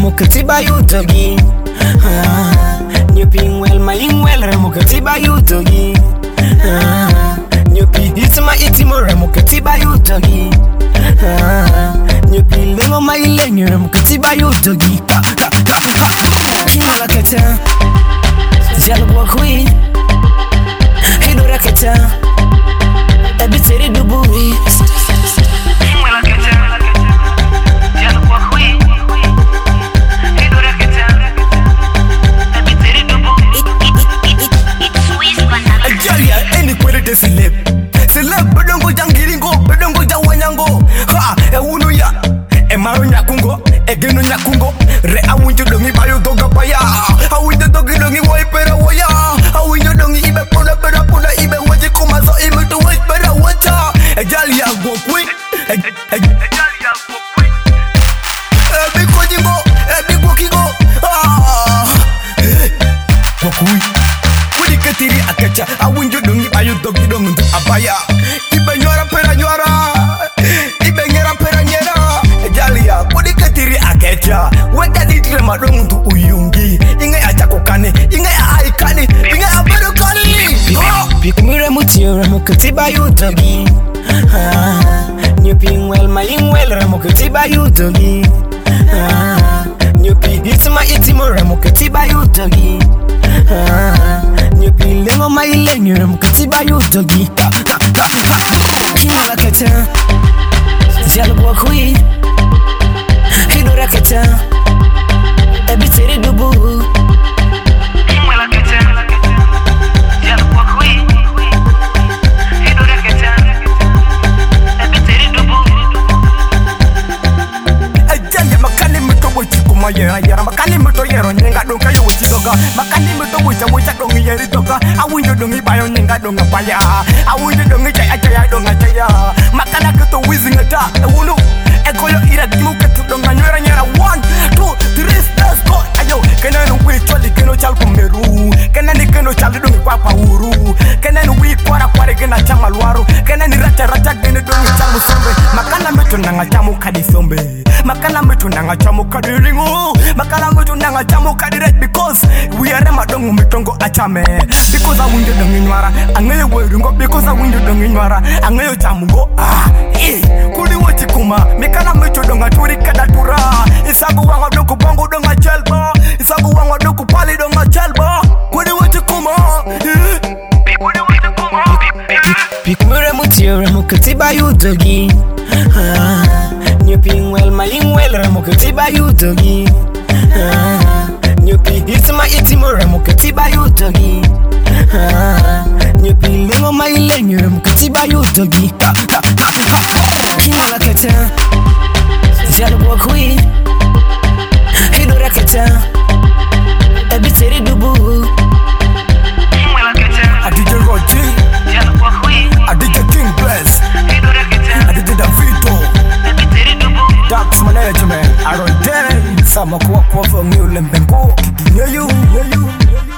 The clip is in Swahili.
Ramukatiba Yutogi. Nyuping well, my well, Ramukatiba Yutogi. Nyupi, it's my itimo, Ramukatiba Yutogi. Nyupi, Lengo, my leng, Ramukatiba Yutogi. Rakata, Jalwa Queen, Hido Rakata, a bit of dubu. Celeb, bedongo jangiringo, bedongo jawanyango. Ha, ewunu ya, emaro nyakungo, egeno nyakungo. Re awunjo dongi bayo doga paya. Awunjo dogi dongi wai pera waya. Awunjo dongi ibe pona pera pona ibe waje kumazo ibe to wai pera wacha. Ejali ya go quick, ejali ya go quick. Ebi kojingo, ebi gokigo. Go quick. Kudi ketiri akacha, awunjo dongi bayo dogi dongi tu abaya. Ibe nyora pera nyora, ibe nyera pera nyera. Ejali ya kudi ketiri akacha. Weka di trema dongi tu uyungi. Inge achako kane, inge aikane, inge abero kane. Pikumire mutio Ramukatiba Yutogi. Nyuping well, my well, Ramukatiba Yutogi. Nyupi, it's my itimo, Ramukatiba Yutogi. Nyupi, Lengo, my leng, Ramukatiba Yutogi. Rakata, Jalwa Queen, Hido Rakata, a bit of dubu. Yera makani mito yero nyenga donga yo wchidoga makani mito wucha dongi yeri doga awunjo dongi bayo nyenga donga baya awunjo dongi chaya donga chaya makana kuto wizing ata ewulu ekoyo ira dimu ketu donga nyera 1 2 3 let's go ayo kenano wi choli keno chal kumeru kenani keno chal dongi kwa uru kenani wi kwara gena chama lwaru kenani racha gena dongi chamu sombe makana mito nanga chamu kadi sombe makana mito nanga chamu kadi ringo makana mito nanga chamu kadi red because we are madongo mitongo achame because awunjo dongi nwara angayo weringo because awunjo dongi nwara angayo chamu go kuli wochi kuma mikana mito donga turi kada tura isabu wanga dongo bongo donga chelba isabu wanga dongo pali donga chelba kuli wochi kuma kuli wochi kuma Pikumire mutio Ramukatiba Yutogi. Nyuping well, my well, Ramukatiba Yutogi. Nyupi, it's my itimo, Ramukatiba Yutogi. Nyupi, Lengo, my leng, Ramukatiba Yutogi. Rakata, Jalwa Queen, Hido Rakata, a bit of dubu. I did your Roger, I did your King Bless, I did the Davito, Dax Management, I don't dare, some of what for New Limbenko, you.